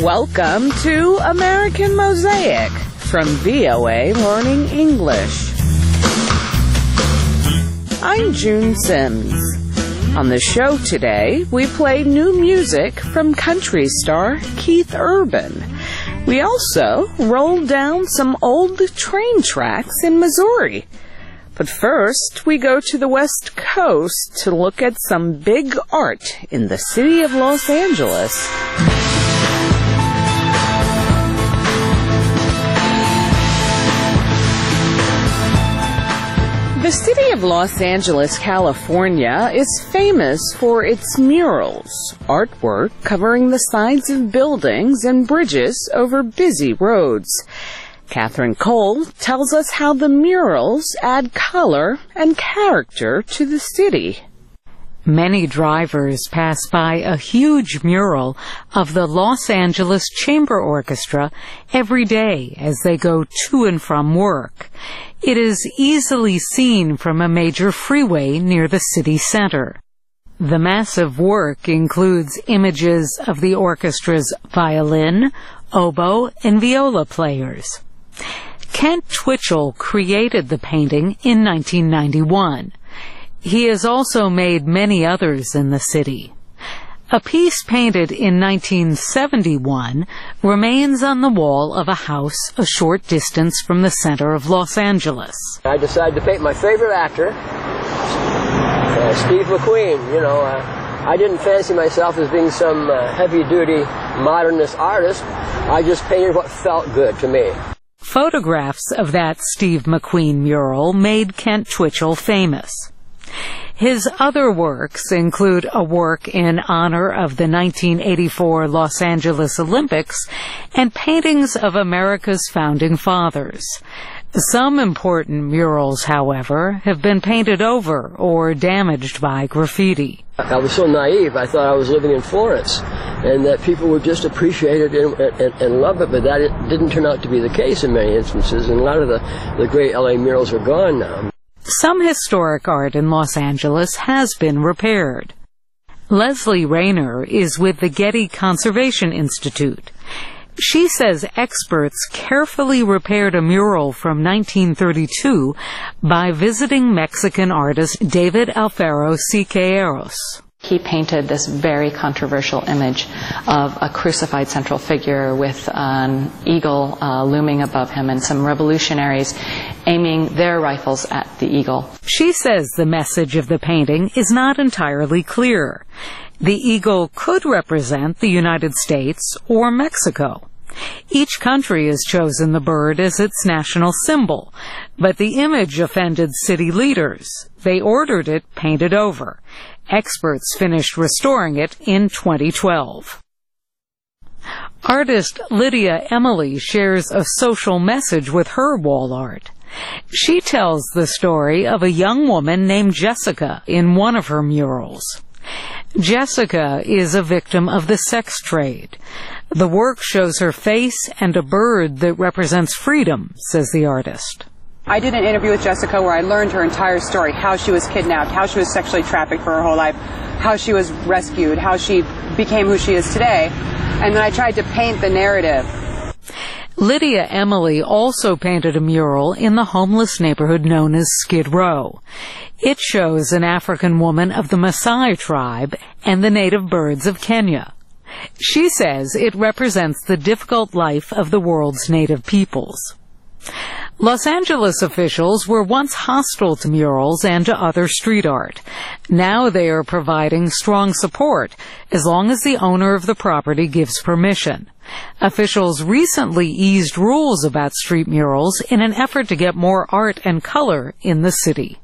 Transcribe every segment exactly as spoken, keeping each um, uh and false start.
Welcome to American Mosaic from V O A Learning English. I'm June Sims. On the show today, we play new music from country star Keith Urban. We also roll down some old train tracks in Missouri. But first, we go to the West Coast to look at some big art in the city of Los Angeles. The city of Los Angeles, California, is famous for its murals, artwork covering the sides of buildings and bridges over busy roads. Catherine Cole tells us how the murals add color and character to the city. Many drivers pass by a huge mural of the Los Angeles Chamber Orchestra every day as they go to and from work. It is easily seen from a major freeway near the city center. The massive work includes images of the orchestra's violin, oboe, and viola players. Kent Twitchell created the painting in nineteen ninety-one. He has also made many others in the city. A piece painted in nineteen seventy-one remains on the wall of a house a short distance from the center of Los Angeles. I decided to paint my favorite actor, uh, Steve McQueen. You know, uh, I didn't fancy myself as being some uh, heavy-duty modernist artist. I just painted what felt good to me. Photographs of that Steve McQueen mural made Kent Twitchell famous. His other works include a work in honor of the nineteen eighty-four Los Angeles Olympics and paintings of America's founding fathers. Some important murals, however, have been painted over or damaged by graffiti. I was so naive, I thought I was living in Florence and that people would just appreciate it and, and, and love it, but that it didn't turn out to be the case in many instances, and a lot of the, the great L A murals are gone now. Some historic art in Los Angeles has been repaired. Leslie Rayner is with the Getty Conservation Institute. She says experts carefully repaired a mural from nineteen thirty-two by visiting Mexican artist David Alfaro Siqueiros. He painted this very controversial image of a crucified central figure with an eagle uh, looming above him and some revolutionaries aiming their rifles at the eagle. She says the message of the painting is not entirely clear. The eagle could represent the United States or Mexico. Each country has chosen the bird as its national symbol, but the image offended city leaders. They ordered it painted over. Experts finished restoring it in twenty twelve. Artist Lydia Emily shares a social message with her wall art. She tells the story of a young woman named Jessica in one of her murals. Jessica is a victim of the sex trade. The work shows her face and a bird that represents freedom, says the artist. I did an interview with Jessica where I learned her entire story, how she was kidnapped, how she was sexually trafficked for her whole life, how she was rescued, how she became who she is today, and then I tried to paint the narrative. Lydia Emily also painted a mural in the homeless neighborhood known as Skid Row. It shows an African woman of the Maasai tribe and the native birds of Kenya. She says it represents the difficult life of the world's native peoples. Los Angeles officials were once hostile to murals and to other street art. Now they are providing strong support as long as the owner of the property gives permission. Officials recently eased rules about street murals in an effort to get more art and color in the city.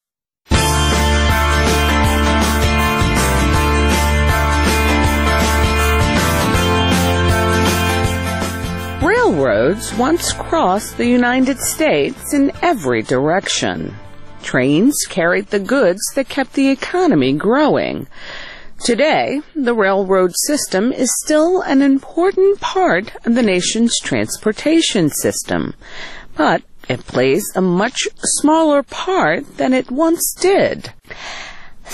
Railroads once crossed the United States in every direction. Trains carried the goods that kept the economy growing. Today, the railroad system is still an important part of the nation's transportation system, but it plays a much smaller part than it once did.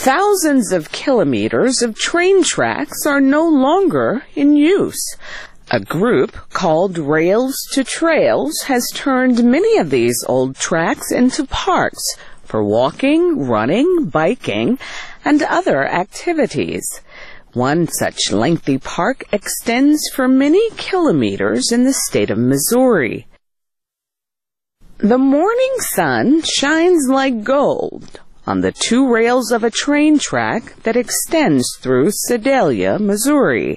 Thousands of kilometers of train tracks are no longer in use. A group called Rails to Trails has turned many of these old tracks into parks for walking, running, biking, and other activities. One such lengthy park extends for many kilometers in the state of Missouri. The morning sun shines like gold on the two rails of a train track that extends through Sedalia, Missouri.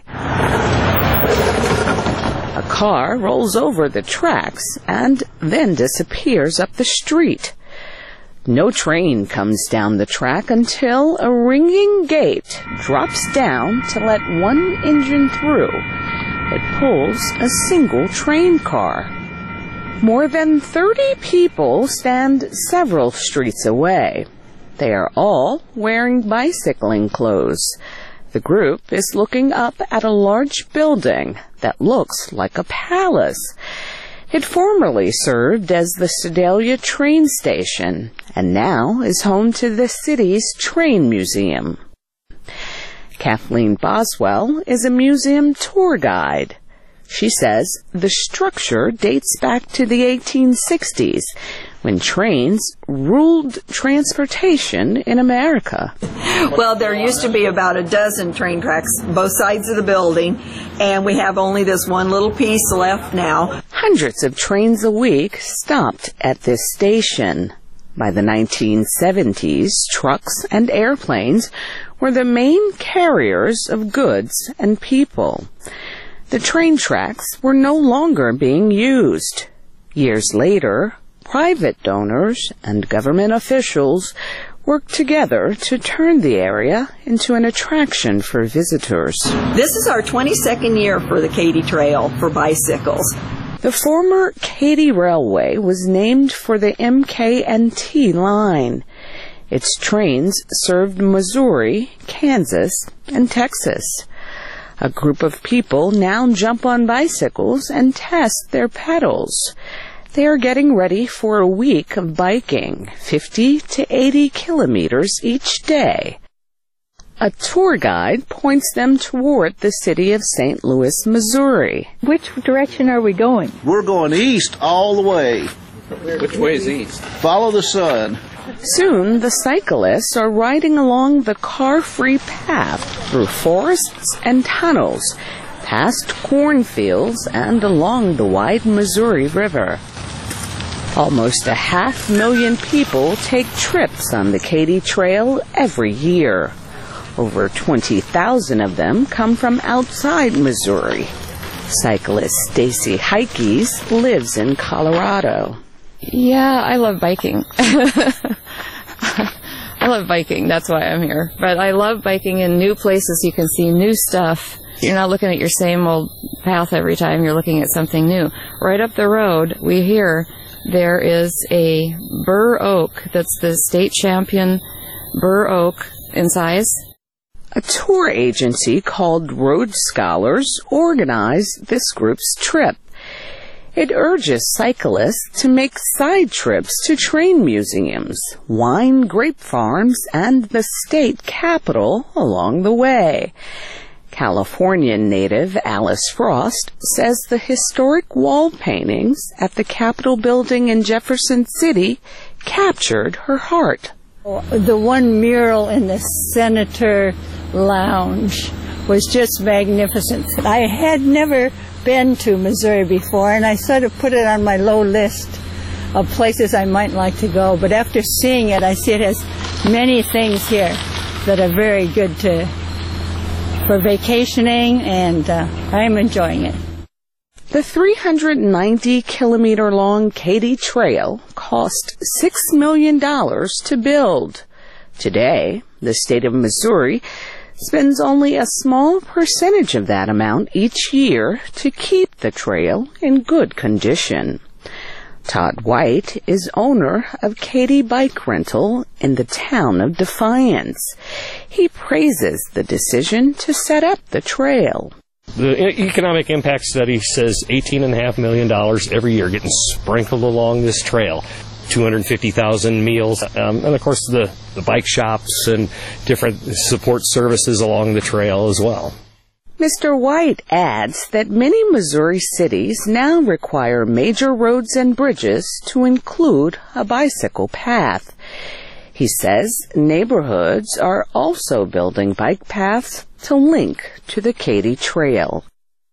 A car rolls over the tracks and then disappears up the street. No train comes down the track until a ringing gate drops down to let one engine through. It pulls a single train car. More than thirty people stand several streets away. They are all wearing bicycling clothes. The group is looking up at a large building that looks like a palace. It formerly served as the Sedalia train station and now is home to the city's train museum. Kathleen Boswell is a museum tour guide. She says the structure dates back to the eighteen sixties, when trains ruled transportation in America. Well, there used to be about a dozen train tracks both sides of the building, and we have only this one little piece left now. Hundreds of trains a week stopped at this station. By the nineteen seventies, trucks and airplanes were the main carriers of goods and people. The train tracks were no longer being used. Years later, private donors and government officials worked together to turn the area into an attraction for visitors. This is our twenty-second year for the Katy Trail for bicycles. The former Katy Railway was named for the M K and T line. Its trains served Missouri, Kansas, and Texas. A group of people now jump on bicycles and test their pedals. They are getting ready for a week of biking, fifty to eighty kilometers each day. A tour guide points them toward the city of Saint Louis, Missouri. Which direction are we going? We're going east all the way. Which way is east? Follow the sun. Soon, the cyclists are riding along the car-free path through forests and tunnels, past cornfields, and along the wide Missouri River. Almost a half million people take trips on the Katy Trail every year. Over twenty thousand of them come from outside Missouri. Cyclist Stacy Heikes lives in Colorado. Yeah, I love biking. I love biking, that's why I'm here. But I love biking in new places. You can see new stuff. You're not looking at your same old path every time, you're looking at something new. Right up the road, we hear there is a bur oak that's the state champion bur oak in size. A tour agency called Road Scholars organized this group's trip. It urges cyclists to make side trips to train museums, wine grape farms, and the state capitol along the way. Californian native Alice Frost says the historic wall paintings at the Capitol building in Jefferson City captured her heart. The one mural in the Senator Lounge was just magnificent. I had never been to Missouri before, and I sort of put it on my low list of places I might like to go. But after seeing it, I see it has many things here that are very good to for vacationing, and uh, I'm enjoying it. The three hundred ninety kilometer long Katy Trail cost six million dollars to build. Today, the state of Missouri spends only a small percentage of that amount each year to keep the trail in good condition. Todd White is owner of Katy Bike Rental in the town of Defiance. He praises the decision to set up the trail. The economic impact study says eighteen point five million dollars every year getting sprinkled along this trail. two hundred fifty thousand meals, um, and of course the, the bike shops and different support services along the trail as well. Mister White adds that many Missouri cities now require major roads and bridges to include a bicycle path. He says neighborhoods are also building bike paths to link to the Katy Trail.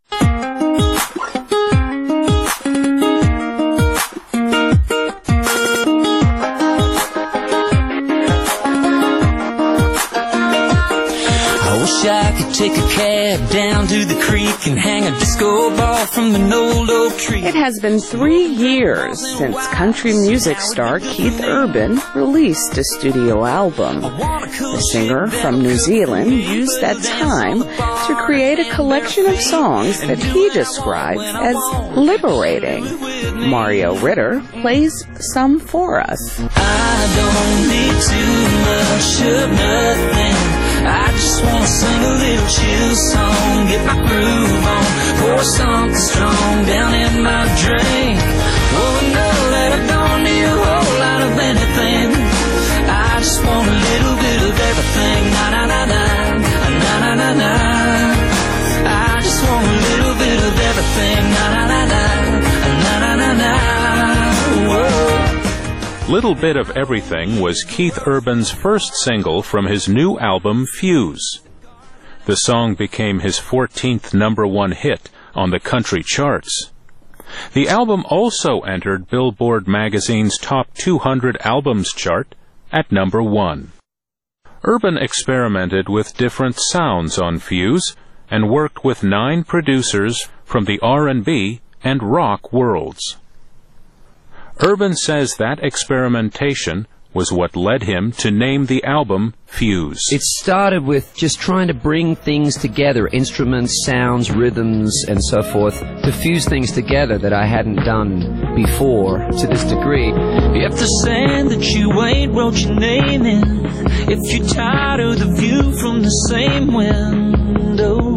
I could take a cab down to the creek and hang a disco ball from an old oak tree. It has been three years since country music star Keith Urban released a studio album. The singer from New Zealand used that time to create a collection of songs that he described as liberating. Mario Ritter plays some for us. I don't need too much of nothing. I just wanna sing a little chill song, get my groove on, pour something strong down in my drink. Oh, know that I don't need a whole lot of anything. I just want a little bit of everything. Na na na na, na na na na. I just want a little bit of everything. Na na na na, na na na na. Whoa. Little Bit of Everything was Keith Urban's first single from his new album, Fuse. The song became his fourteenth number one hit on the country charts. The album also entered Billboard magazine's top two hundred albums chart at number one. Urban experimented with different sounds on Fuse and worked with nine producers from the R and B and rock worlds. Urban says that experimentation was what led him to name the album Fuse. It started with just trying to bring things together, instruments, sounds, rhythms, and so forth, to fuse things together that I hadn't done before to this degree. If the sand that you ain't wrote your name in, if you're tired of the view from the same window,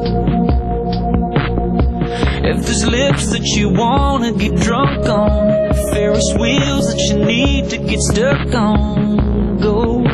if there's lips that you wanna get drunk on, Ferris wheels that you need to get stuck on, go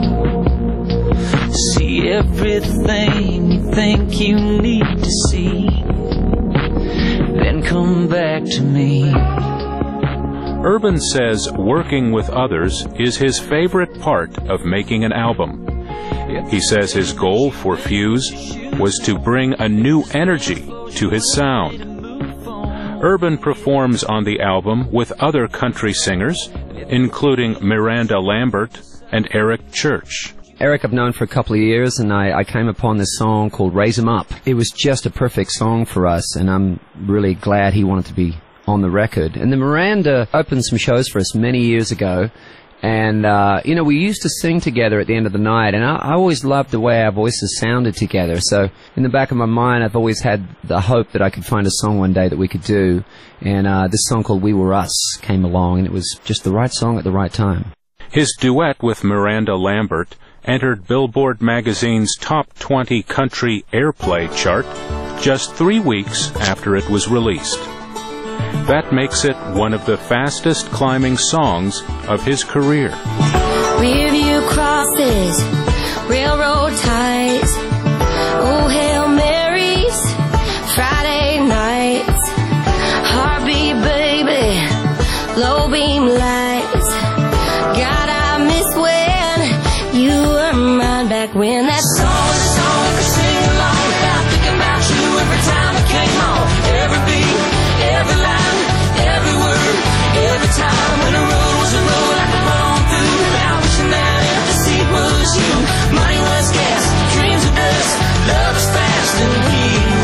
see everything you think you need to see, then come back to me. Urban says working with others is his favorite part of making an album. He says his goal for Fuse was to bring a new energy to his sound. Urban performs on the album with other country singers, including Miranda Lambert and Eric Church. Eric I've known for a couple of years, and I, I came upon this song called Raise 'Em Up. It was just a perfect song for us, and I'm really glad he wanted to be on the record. And then Miranda opened some shows for us many years ago, and, uh, you know, we used to sing together at the end of the night, and I, I always loved the way our voices sounded together. So in the back of my mind, I've always had the hope that I could find a song one day that we could do. And uh, this song called We Were Us came along, and it was just the right song at the right time. His duet with Miranda Lambert entered Billboard magazine's top twenty country airplay chart just three weeks after it was released. That makes it one of the fastest climbing songs of his career. Review crosses, railroad ties, oh Hail Marys, Friday nights, heartbeat baby, low beam lights. God, I miss when you were mine back when that song was a song for sing along. I think about you every time I came home. Every beat, every line, every word, every time when the road was a road I could roam through. Without wishing that empty seat was you. Money was gas, dreams were dust, love was fast and we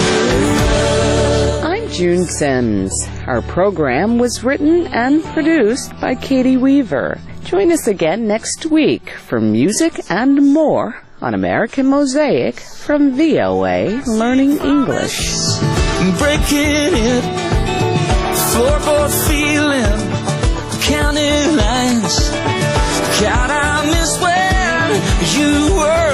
were. I'm June Sims. Our program was written and produced by Katie Weaver. Join us again next week for music and more on American Mosaic from V O A Learning English. Breaking it, floorboard feeling, counting lines. God, I miss when you were